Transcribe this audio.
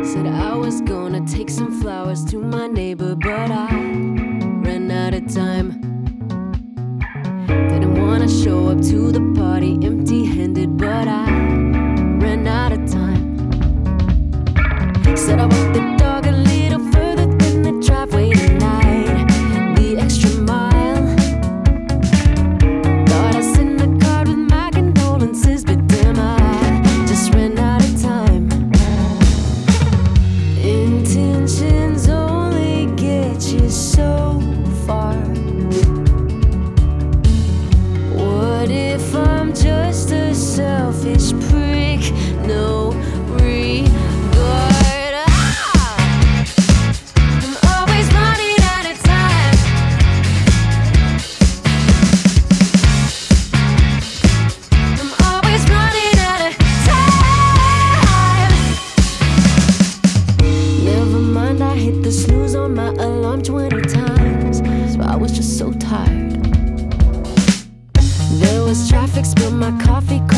Said I was gonna take some flowers to my neighbor, but I ran out of time. Didn't wanna show up to the party empty-handed, but I ran out of time. Said I walked the dog a little further than the driveway tonight, the extra mile. Thought I sent a card with my condolences, but damn, I just ran out of time. Intentions only get you so far. What if I'm just a selfish prick? No regard. I'm always running out of time. I'm always running out of time. Never mind, I hit the snooze on my alarm 20 times, so I was just so tired. There was traffic, spilled my coffee.